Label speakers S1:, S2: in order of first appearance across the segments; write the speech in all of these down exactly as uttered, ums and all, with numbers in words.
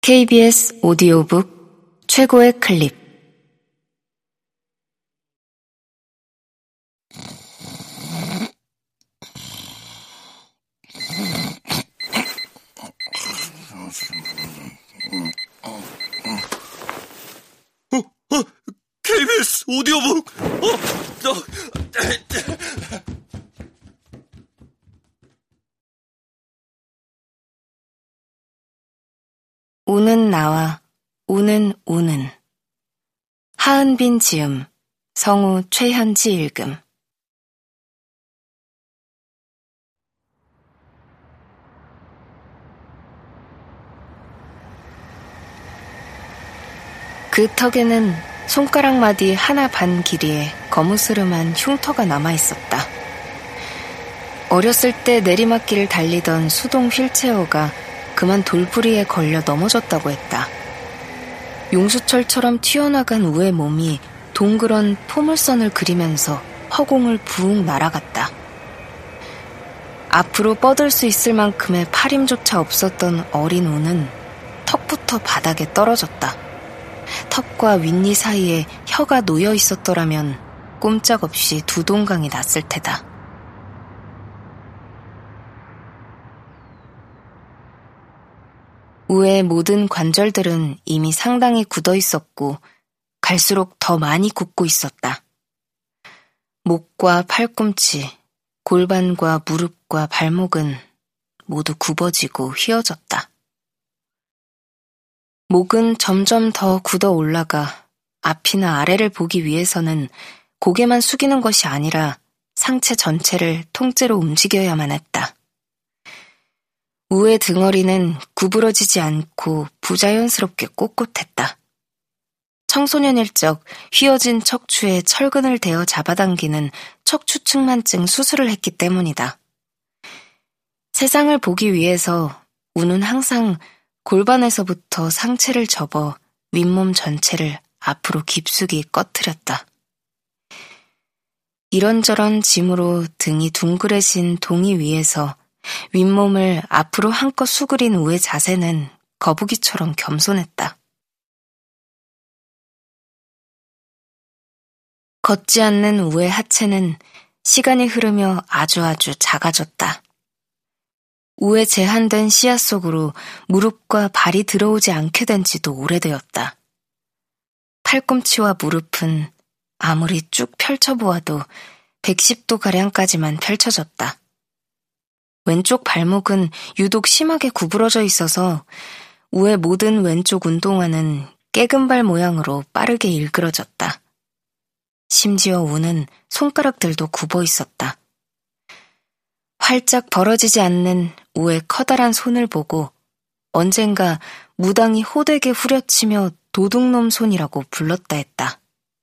S1: 케이비에스 오디오북 최고의 클립.
S2: 어, 어, 케이비에스 오디오북. 어, 어,
S1: 우는 나와 우는 우는. 하은빈 지음, 성우 최현지 읽음. 그 턱에는 손가락 마디 하나 반 길이의 거무스름한 흉터가 남아있었다. 어렸을 때 내리막길을 달리던 수동 휠체어가 그만 돌부리에 걸려 넘어졌다고 했다. 용수철처럼 튀어나간 우의 몸이 동그란 포물선을 그리면서 허공을 부웅 날아갔다. 앞으로 뻗을 수 있을 만큼의 팔힘조차 없었던 어린 우는 턱부터 바닥에 떨어졌다. 턱과 윗니 사이에 혀가 놓여 있었더라면 꼼짝없이 두 동강이 났을 테다. 우의 모든 관절들은 이미 상당히 굳어 있었고 갈수록 더 많이 굳고 있었다. 목과 팔꿈치, 골반과 무릎과 발목은 모두 굽어지고 휘어졌다. 목은 점점 더 굳어 올라가 앞이나 아래를 보기 위해서는 고개만 숙이는 것이 아니라 상체 전체를 통째로 움직여야만 했다. 우의 등허리는 구부러지지 않고 부자연스럽게 꼿꼿했다. 청소년일 적 휘어진 척추에 철근을 대어 잡아당기는 척추측만증 수술을 했기 때문이다. 세상을 보기 위해서 우는 항상 골반에서부터 상체를 접어 윗몸 전체를 앞으로 깊숙이 꺼트렸다. 이런저런 짐으로 등이 둥그레진 동이 위에서 윗몸을 앞으로 한껏 수그린 우의 자세는 거북이처럼 겸손했다. 걷지 않는 우의 하체는 시간이 흐르며 아주 아주 작아졌다. 우의 제한된 시야 속으로 무릎과 발이 들어오지 않게 된 지도 오래되었다. 팔꿈치와 무릎은 아무리 쭉 펼쳐보아도 백십 도가량까지만 펼쳐졌다. 왼쪽 발목은 유독 심하게 구부러져 있어서 우의 모든 왼쪽 운동화는 깨금발 모양으로 빠르게 일그러졌다. 심지어 우는 손가락들도 굽어 있었다. 활짝 벌어지지 않는 우의 커다란 손을 보고 언젠가 무당이 호되게 후려치며 도둑놈 손이라고 불렀다 했다.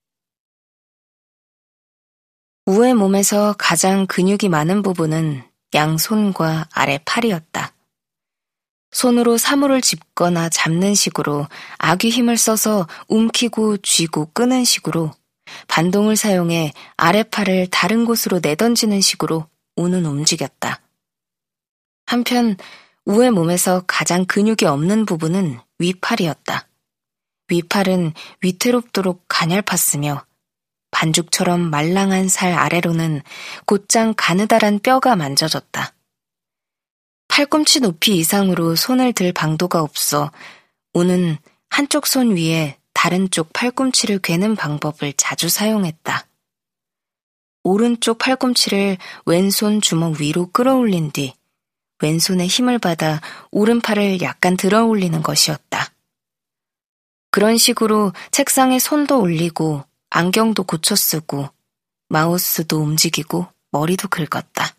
S1: 우의 몸에서 가장 근육이 많은 부분은 양손과 아래 팔이었다. 손으로 사물을 짚거나 잡는 식으로 악의 힘을 써서 움키고 쥐고 끄는 식으로 반동을 사용해 아래팔을 다른 곳으로 내던지는 식으로 우는 움직였다. 한편 우의 몸에서 가장 근육이 없는 부분은 위팔이었다. 위팔은 위태롭도록 가냘팠으며 반죽처럼 말랑한 살 아래로는 곧장 가느다란 뼈가 만져졌다. 팔꿈치 높이 이상으로 손을 들 방도가 없어 우는 한쪽 손 위에 다른 쪽 팔꿈치를 괴는 방법을 자주 사용했다. 오른쪽 팔꿈치를 왼손 주먹 위로 끌어올린 뒤 왼손에 힘을 받아 오른팔을 약간 들어 올리는 것이었다. 그런 식으로 책상에 손도 올리고 안경도 고쳐 쓰고 마우스도 움직이고 머리도 긁었다.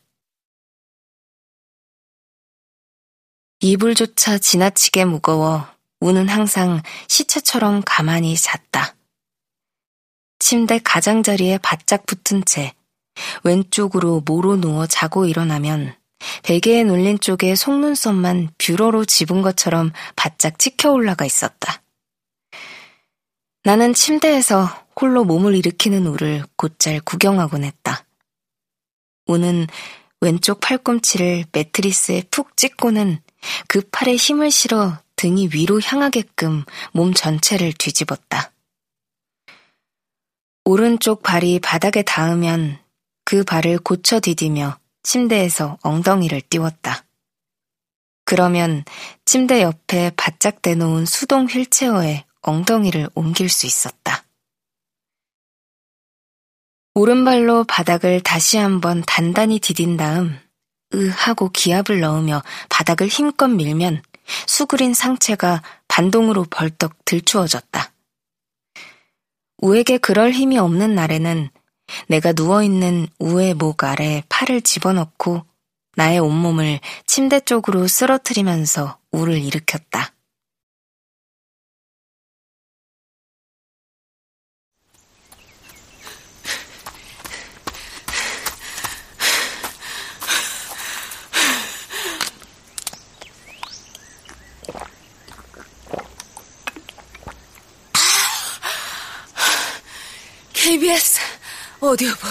S1: 이불조차 지나치게 무거워 우는 항상 시체처럼 가만히 잤다. 침대 가장자리에 바짝 붙은 채 왼쪽으로 모로 누워 자고 일어나면 베개에 눌린 쪽에 속눈썹만 뷰러로 집은 것처럼 바짝 찍혀 올라가 있었다. 나는 침대에서 홀로 몸을 일으키는 우를 곧잘 구경하곤 했다. 우는 왼쪽 팔꿈치를 매트리스에 푹 찍고는 그 팔에 힘을 실어 등이 위로 향하게끔 몸 전체를 뒤집었다. 오른쪽 발이 바닥에 닿으면 그 발을 고쳐 디디며 침대에서 엉덩이를 띄웠다. 그러면 침대 옆에 바짝 대놓은 수동 휠체어에 엉덩이를 옮길 수 있었다. 오른발로 바닥을 다시 한번 단단히 디딘 다음 으 하고 기압을 넣으며 바닥을 힘껏 밀면 수그린 상체가 반동으로 벌떡 들추어졌다. 우에게 그럴 힘이 없는 날에는 내가 누워있는 우의 목 아래에 팔을 집어넣고 나의 온몸을 침대 쪽으로 쓰러뜨리면서 우를 일으켰다.
S3: 케이비에스 오디오북.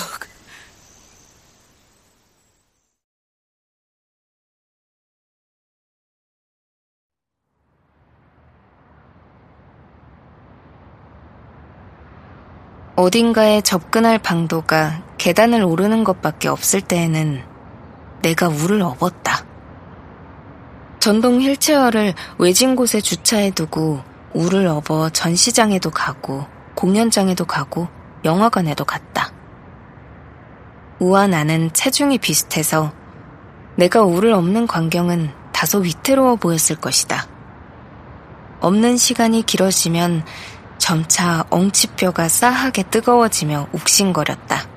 S1: 어딘가에 접근할 방도가 계단을 오르는 것밖에 없을 때에는 내가 우를 업었다. 전동 휠체어를 외진 곳에 주차해두고 우를 업어 전시장에도 가고 공연장에도 가고 영화관에도 갔다. 우와 나는 체중이 비슷해서 내가 우를 업는 광경은 다소 위태로워 보였을 것이다. 업는 시간이 길어지면 점차 엉치뼈가 싸하게 뜨거워지며 욱신거렸다.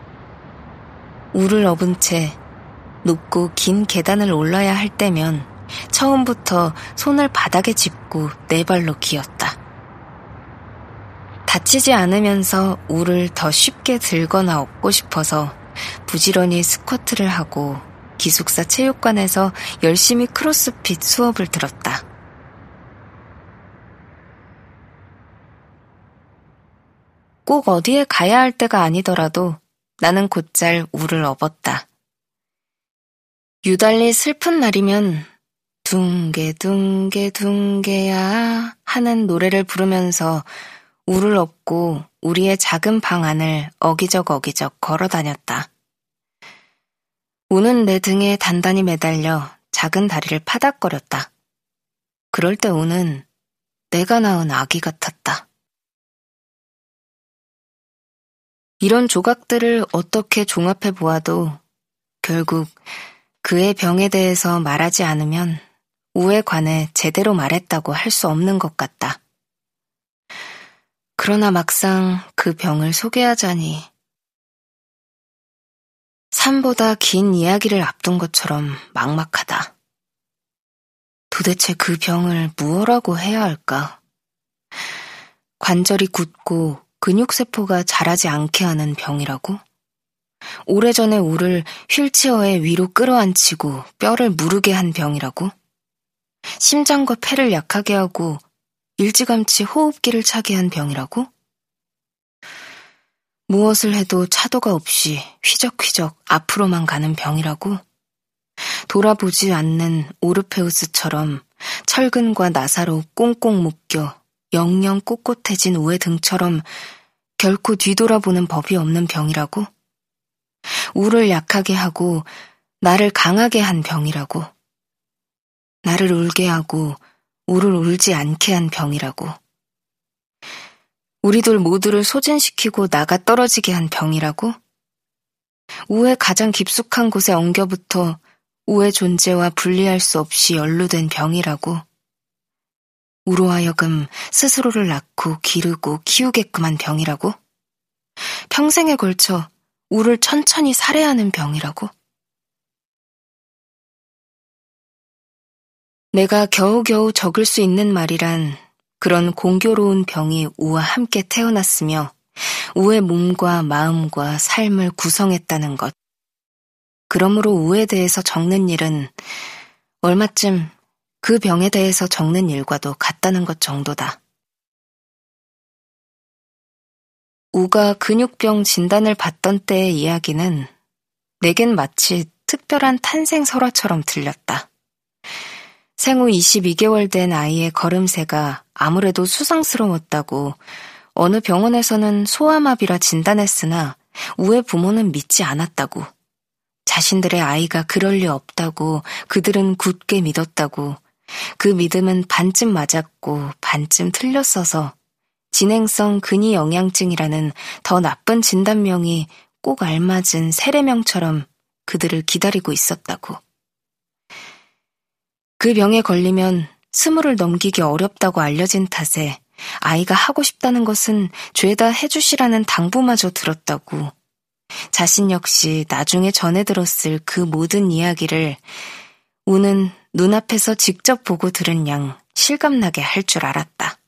S1: 우를 업은 채 높고 긴 계단을 올라야 할 때면 처음부터 손을 바닥에 짚고 네 발로 기었다. 다치지 않으면서 우를 더 쉽게 들거나 업고 싶어서 부지런히 스쿼트를 하고 기숙사 체육관에서 열심히 크로스핏 수업을 들었다. 꼭 어디에 가야 할 때가 아니더라도 나는 곧잘 우를 업었다. 유달리 슬픈 날이면 둥개 둥개야 하는 노래를 부르면서 우를 업고 우리의 작은 방 안을 어기적 어기적 걸어 다녔다. 우는 내 등에 단단히 매달려 작은 다리를 파닥거렸다. 그럴 때 우는 내가 낳은 아기 같았다. 이런 조각들을 어떻게 종합해 보아도 결국 그의 병에 대해서 말하지 않으면 우에 관해 제대로 말했다고 할 수 없는 것 같다. 그러나 막상 그 병을 소개하자니 삶보다 긴 이야기를 앞둔 것처럼 막막하다. 도대체 그 병을 무엇라고 해야 할까? 관절이 굳고 근육세포가 자라지 않게 하는 병이라고? 오래전에 우를 휠체어에 위로 끌어안치고 뼈를 무르게 한 병이라고? 심장과 폐를 약하게 하고 일찌감치 호흡기를 차게 한 병이라고? 무엇을 해도 차도가 없이 휘적휘적 앞으로만 가는 병이라고? 돌아보지 않는 오르페우스처럼 철근과 나사로 꽁꽁 묶여 영영 꼿꼿해진 우의 등처럼 결코 뒤돌아보는 법이 없는 병이라고? 우를 약하게 하고 나를 강하게 한 병이라고? 나를 울게 하고 우를 울지 않게 한 병이라고? 우리들 모두를 소진시키고 나가 떨어지게 한 병이라고? 우의 가장 깊숙한 곳에 엉겨붙어 우의 존재와 분리할 수 없이 연루된 병이라고? 우로 하여금 스스로를 낳고 기르고 키우게끔 한 병이라고? 평생에 걸쳐 우를 천천히 살해하는 병이라고? 내가 겨우겨우 적을 수 있는 말이란 그런 공교로운 병이 우와 함께 태어났으며 우의 몸과 마음과 삶을 구성했다는 것. 그러므로 우에 대해서 적는 일은 얼마쯤 그 병에 대해서 적는 일과도 같다는 것 정도다. 우가 근육병 진단을 받던 때의 이야기는 내겐 마치 특별한 탄생 설화처럼 들렸다. 생후 이십이 개월 된 아이의 걸음새가 아무래도 수상스러웠다고 어느 병원에서는 소아마비라 진단했으나 우의 부모는 믿지 않았다고, 자신들의 아이가 그럴 리 없다고 그들은 굳게 믿었다고, 그 믿음은 반쯤 맞았고 반쯤 틀렸어서 진행성 근위 영양증이라는 더 나쁜 진단명이 꼭 알맞은 세례명처럼 그들을 기다리고 있었다고. 그 병에 걸리면 스물을 넘기기 어렵다고 알려진 탓에 아이가 하고 싶다는 것은 죄다 해주시라는 당부마저 들었다고, 자신 역시 나중에 전해 들었을 그 모든 이야기를 우는 눈앞에서 직접 보고 들은 양 실감나게 할 줄 알았다.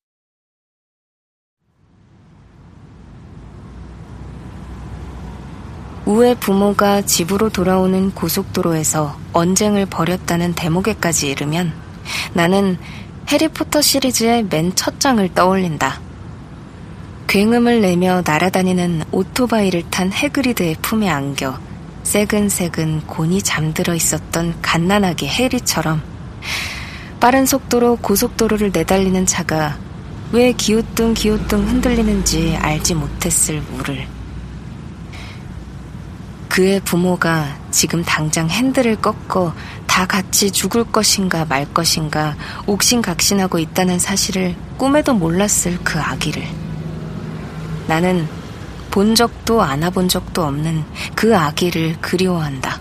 S1: 우의 부모가 집으로 돌아오는 고속도로에서 언쟁을 벌였다는 대목에까지 이르면 나는 해리포터 시리즈의 맨 첫 장을 떠올린다. 굉음을 내며 날아다니는 오토바이를 탄 해그리드의 품에 안겨 새근새근 곤히 잠들어 있었던 갓난아기 해리처럼 빠른 속도로 고속도로를 내달리는 차가 왜 기우뚱 기우뚱 흔들리는지 알지 못했을 우를. 그의 부모가 지금 당장 핸들을 꺾어 다 같이 죽을 것인가 말 것인가 옥신각신하고 있다는 사실을 꿈에도 몰랐을 그 아기를. 나는 본 적도 안아본 적도 없는 그 아기를 그리워한다.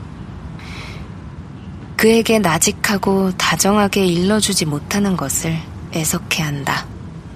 S1: 그에게 나직하고 다정하게 일러주지 못하는 것을 애석해한다.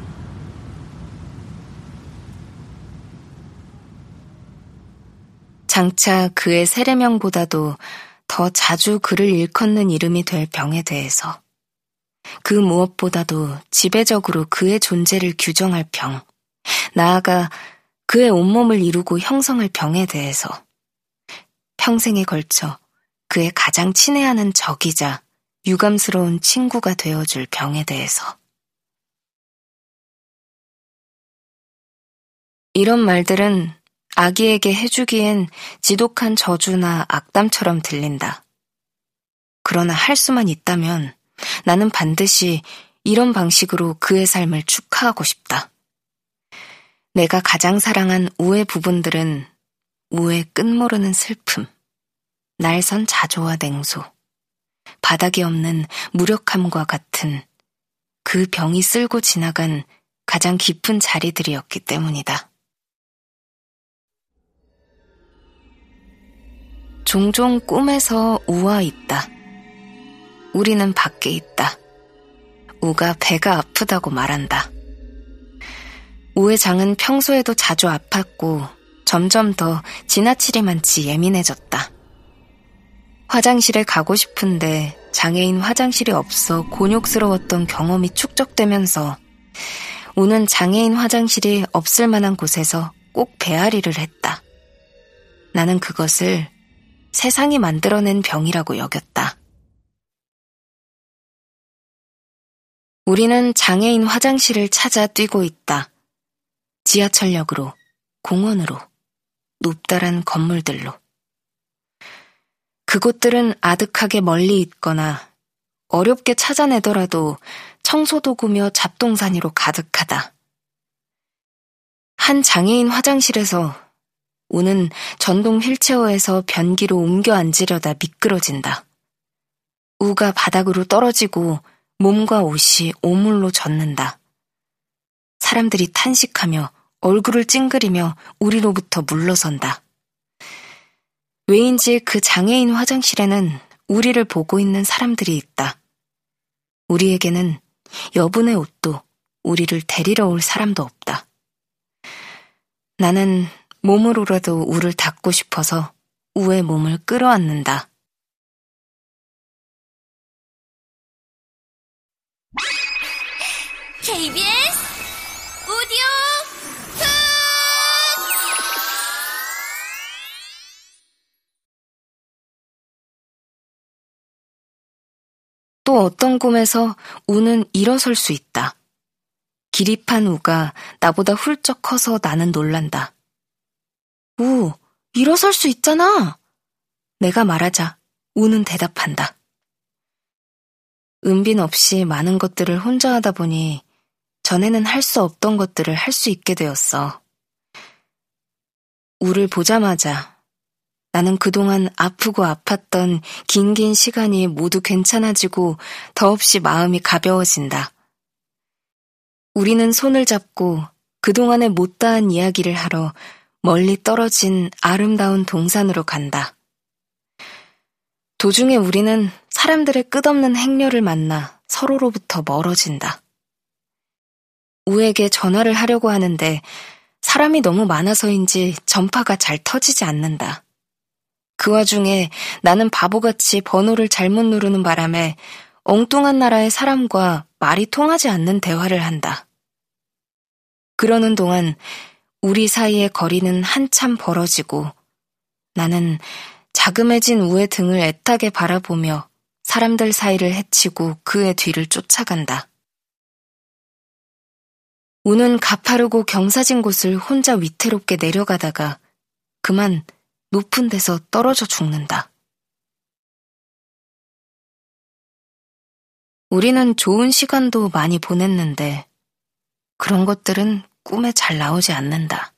S1: 장차 그의 세례명보다도 더 자주 그를 일컫는 이름이 될 병에 대해서, 그 무엇보다도 지배적으로 그의 존재를 규정할 병, 나아가 그의 온몸을 이루고 형성할 병에 대해서, 평생에 걸쳐 그의 가장 친애하는 적이자 유감스러운 친구가 되어줄 병에 대해서. 이런 말들은 아기에게 해주기엔 지독한 저주나 악담처럼 들린다. 그러나 할 수만 있다면 나는 반드시 이런 방식으로 그의 삶을 축하하고 싶다. 내가 가장 사랑한 우의 부분들은 우의 끝모르는 슬픔, 날선 자조와 냉소, 바닥이 없는 무력함과 같은 그 병이 쓸고 지나간 가장 깊은 자리들이었기 때문이다. 종종 꿈에서 우와 있다. 우리는 밖에 있다. 우가 배가 아프다고 말한다. 우의 장은 평소에도 자주 아팠고 점점 더 지나치리만치 예민해졌다. 화장실에 가고 싶은데 장애인 화장실이 없어 곤욕스러웠던 경험이 축적되면서 우는 장애인 화장실이 없을 만한 곳에서 꼭 배앓이를 했다. 나는 그것을 세상이 만들어낸 병이라고 여겼다. 우리는 장애인 화장실을 찾아 뛰고 있다. 지하철역으로, 공원으로, 높다란 건물들로. 그곳들은 아득하게 멀리 있거나 어렵게 찾아내더라도 청소도구며 잡동사니로 가득하다. 한 장애인 화장실에서 우는 전동 휠체어에서 변기로 옮겨 앉으려다 미끄러진다. 우가 바닥으로 떨어지고 몸과 옷이 오물로 젖는다. 사람들이 탄식하며 얼굴을 찡그리며 우리로부터 물러선다. 왜인지 그 장애인 화장실에는 우리를 보고 있는 사람들이 있다. 우리에게는 여분의 옷도 우리를 데리러 올 사람도 없다. 나는 몸으로라도 우를 닦고 싶어서 우의 몸을 끌어안는다.
S3: 케이비에스 오디오 북!
S1: 또 어떤 꿈에서 우는 일어설 수 있다. 기립한 우가 나보다 훌쩍 커서 나는 놀란다. 우, 일어설 수 있잖아. 내가 말하자 우는 대답한다. 은빈 없이 많은 것들을 혼자 하다 보니 전에는 할 수 없던 것들을 할 수 있게 되었어. 우를 보자마자 나는 그동안 아프고 아팠던 긴긴 시간이 모두 괜찮아지고 더없이 마음이 가벼워진다. 우리는 손을 잡고 그동안의 못다한 이야기를 하러 멀리 떨어진 아름다운 동산으로 간다. 도중에 우리는 사람들의 끝없는 행렬을 만나 서로로부터 멀어진다. 우에게 전화를 하려고 하는데 사람이 너무 많아서인지 전파가 잘 터지지 않는다. 그 와중에 나는 바보같이 번호를 잘못 누르는 바람에 엉뚱한 나라의 사람과 말이 통하지 않는 대화를 한다. 그러는 동안 우리 사이의 거리는 한참 벌어지고 나는 자그매진 우의 등을 애타게 바라보며 사람들 사이를 헤치고 그의 뒤를 쫓아간다. 우는 가파르고 경사진 곳을 혼자 위태롭게 내려가다가 그만 높은 데서 떨어져 죽는다. 우리는 좋은 시간도 많이 보냈는데 그런 것들은 꿈에 잘 나오지 않는다.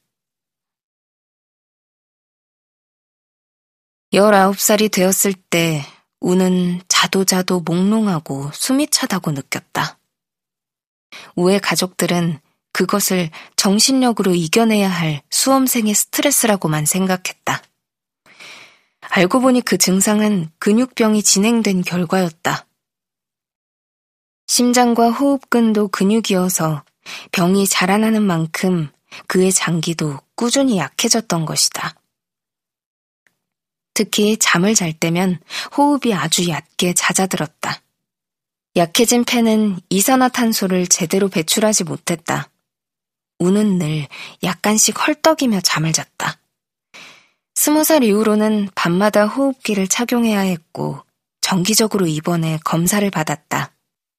S1: 열아홉 살이 되었을 때 우는 자도자도 몽롱하고 숨이 차다고 느꼈다. 우의 가족들은 그것을 정신력으로 이겨내야 할 수험생의 스트레스라고만 생각했다. 알고 보니 그 증상은 근육병이 진행된 결과였다. 심장과 호흡근도 근육이어서 병이 자라나는 만큼 그의 장기도 꾸준히 약해졌던 것이다. 특히 잠을 잘 때면 호흡이 아주 얕게 잦아들었다. 약해진 폐는 이산화탄소를 제대로 배출하지 못했다. 우는 늘 약간씩 헐떡이며 잠을 잤다. 스무 살 이후로는 밤마다 호흡기를 착용해야 했고 정기적으로 입원해 검사를 받았다.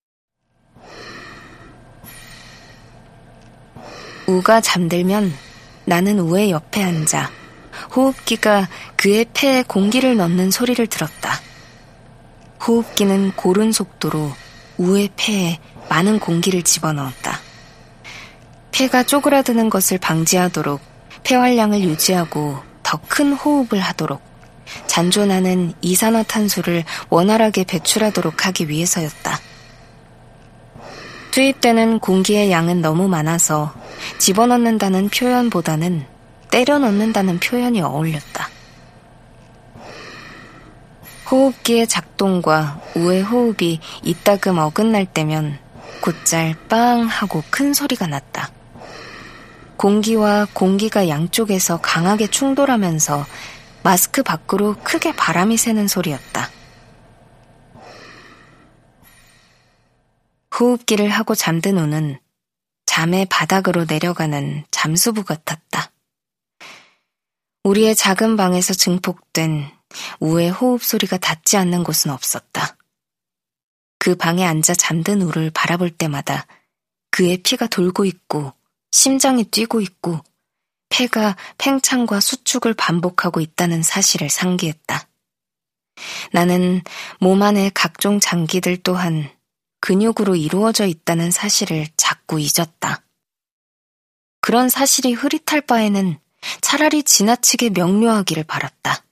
S1: 우가 잠들면 나는 우의 옆에 앉아 호흡기가 그의 폐에 공기를 넣는 소리를 들었다. 호흡기는 고른 속도로 우의 폐에 많은 공기를 집어넣었다. 폐가 쪼그라드는 것을 방지하도록 폐활량을 유지하고 더 큰 호흡을 하도록 잔존하는 이산화탄소를 원활하게 배출하도록 하기 위해서였다. 투입되는 공기의 양은 너무 많아서 집어넣는다는 표현보다는 때려 넣는다는 표현이 어울렸다. 호흡기의 작동과 우의 호흡이 이따금 어긋날 때면 곧잘 빵 하고 큰 소리가 났다. 공기와 공기가 양쪽에서 강하게 충돌하면서 마스크 밖으로 크게 바람이 새는 소리였다. 호흡기를 하고 잠든 우는 잠의 바닥으로 내려가는 잠수부 같았다. 우리의 작은 방에서 증폭된 우의 호흡 소리가 닿지 않는 곳은 없었다. 그 방에 앉아 잠든 우를 바라볼 때마다 그의 피가 돌고 있고 심장이 뛰고 있고 폐가 팽창과 수축을 반복하고 있다는 사실을 상기했다. 나는 몸 안의 각종 장기들 또한 근육으로 이루어져 있다는 사실을 자꾸 잊었다. 그런 사실이 흐릿할 바에는 차라리 지나치게 명료하기를 바랐다.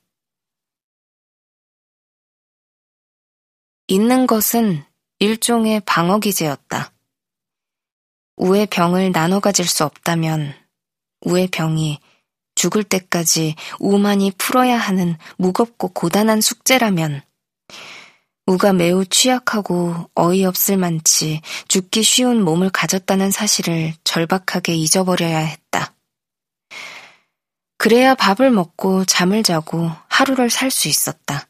S1: 있는 것은 일종의 방어기제였다. 우의 병을 나눠 가질 수 없다면 우의 병이 죽을 때까지 우만이 풀어야 하는 무겁고 고단한 숙제라면 우가 매우 취약하고 어이없을 만치 죽기 쉬운 몸을 가졌다는 사실을 절박하게 잊어버려야 했다. 그래야 밥을 먹고 잠을 자고 하루를 살 수 있었다.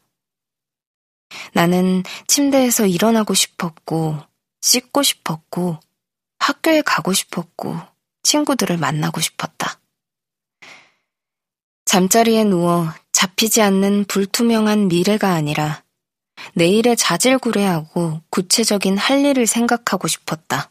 S1: 나는 침대에서 일어나고 싶었고 씻고 싶었고 학교에 가고 싶었고 친구들을 만나고 싶었다. 잠자리에 누워 잡히지 않는 불투명한 미래가 아니라 내일의 자질구레하고 구체적인 할 일을 생각하고 싶었다.